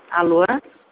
Alô?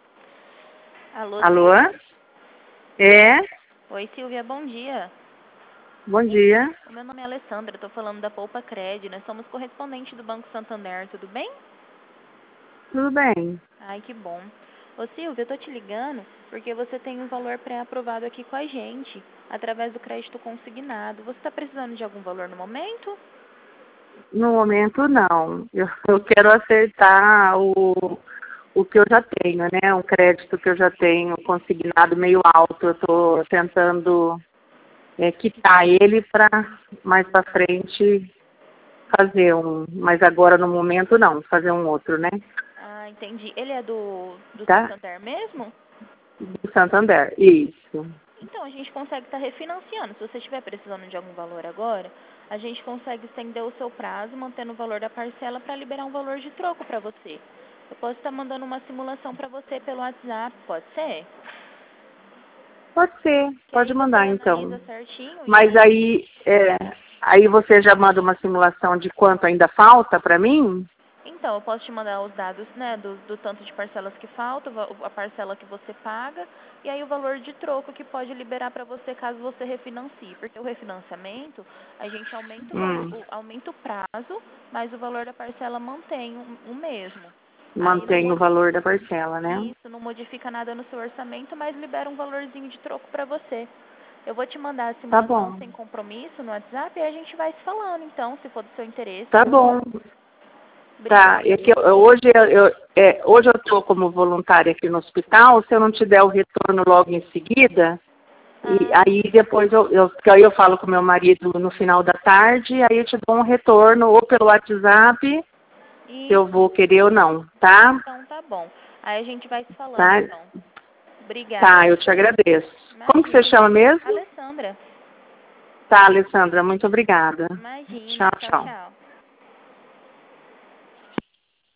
Alô, Alô? Silvia? É? Oi, Silvia, bom dia. Bom dia. O meu nome é Alessandra, estou falando da Poupa Cred. Nós somos correspondente do Banco Santander, tudo bem? Tudo bem? Ai, que bom. Ô, Silvia, eu estou te ligando porque você tem um valor pré-aprovado aqui com a gente, através do crédito consignado. Você está precisando de algum valor no momento? No momento, não. Eu quero acertar o que eu já tenho, né? Um crédito que eu já tenho consignado meio alto. Eu estou tentando quitar ele para mais para frente fazer um. Mas agora, no momento, não. Fazer um outro, né? Ah, entendi. Ele é do Tá? Santander mesmo? Do Santander. Isso. Então, a gente consegue estar refinanciando. Se você estiver precisando de algum valor agora, a gente consegue estender o seu prazo, mantendo o valor da parcela para liberar um valor de troco para você. Eu posso estar mandando uma simulação para você pelo WhatsApp, pode ser? Pode ser. Que aí Pode você mandar, então. analisa certinho e Mas aí... aí você já manda uma simulação de quanto ainda falta para mim? Então, eu posso te mandar os dados, né, do tanto de parcelas que falta, a parcela que você paga, e aí o valor de troco que pode liberar para você caso você refinancie. Porque o refinanciamento, a gente aumenta o valor, aumenta o prazo, mas o valor da parcela mantém o mesmo. Aí não, Mantém o valor da parcela, né? isso não modifica nada no seu orçamento, mas libera um valorzinho de troco para você. Eu vou te mandar a Tá simulação bom. sem compromisso no WhatsApp e a gente vai se falando, então, se for do seu interesse, Tá tá bom? bom. Tá. Obrigada, É que viu? hoje eu estou como voluntária aqui no hospital. Se eu não te der o retorno logo em seguida, e Ah, aí depois que aí eu falo com meu marido no final da tarde, aí eu te dou um retorno ou pelo WhatsApp, se eu isso. vou querer ou não, tá? Então tá bom. Aí a gente vai se falando, Tá? então. Obrigada, Tá, eu te viu? agradeço. Como que você Imagina. chama mesmo? Alessandra. Tá, Alessandra, muito obrigada. Imagina. Tchau, Tchau, tchau. tchau.